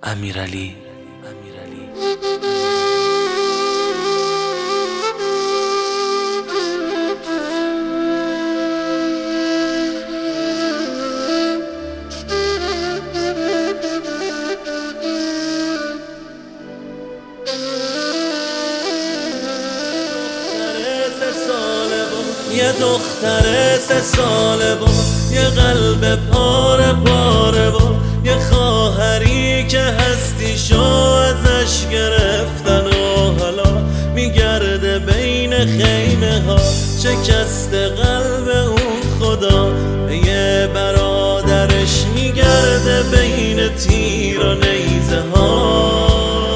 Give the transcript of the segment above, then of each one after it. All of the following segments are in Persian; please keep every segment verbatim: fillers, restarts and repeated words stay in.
امیرعلی. یه دختر سه ساله با یه قلب پاره پاره با یه خواهری که هستیشو ازش گرفتن و حالا میگرده بین خیمه ها، شکست قلب اون خدا به یه برادرش میگرده بین تیر و نیزه ها.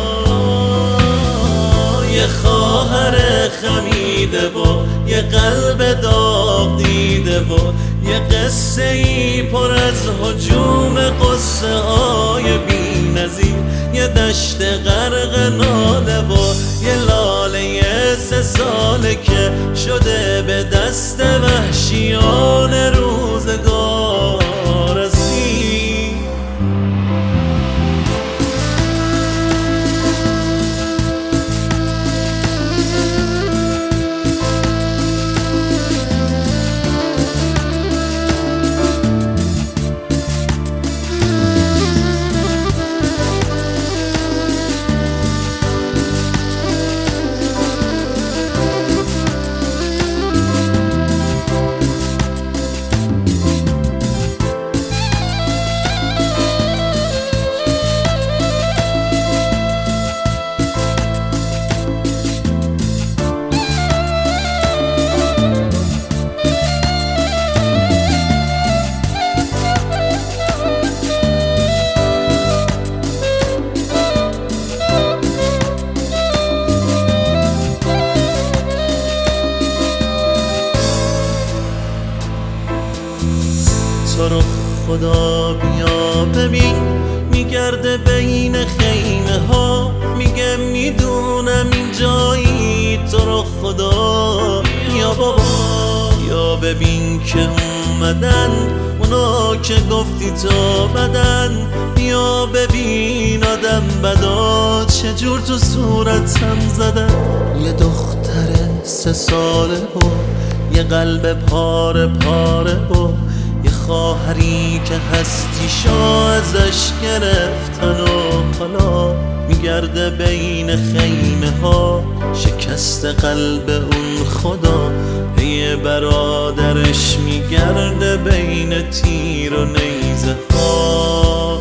یه خواهر خمیده و یه قلب داغ دیده و یه قصه ای پر از هجوم قصه های بی نظیر، یه دشت غرق ناله و یه لاله سه ساله که شده به دست وحشیان روزگار اسیر. تو رو خدا بیا ببین میگرده بین خیمه ها، میگه میدونم این جایی. تو رو خدا بیا بابا یا ببین که اومدن اونا که گفتی تو بدن. بیا ببین آدم بدا چجور تو صورتم زدن. یه دختر سه ساله و یه قلب پاره پاره و یه خواهری که هستیشو ازش گرفتن و حالا میگرده بین خیمه ها، شکست قلب اون خدا به یه برادرش میگرده بین تیر و نیزه ها.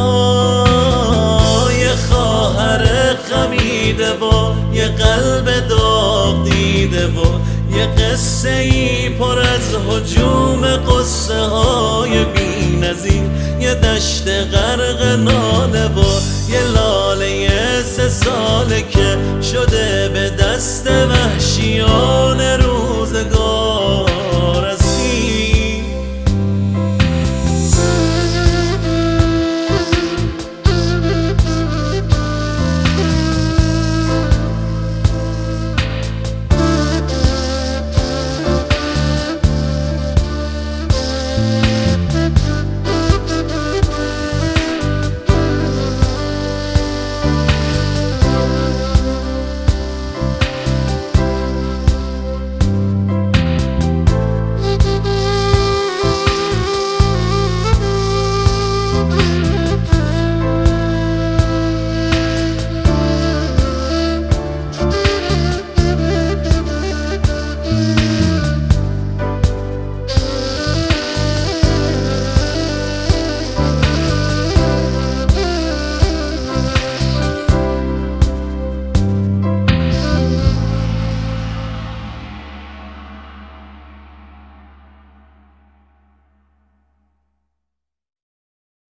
یه خواهر خمیده و یه قلب داغ دیده و یه قصه ای پر از هجوم قصه های بی نظیر، یه دشت غرق ناله و یه لاله سه ساله که شده به دست وحشیان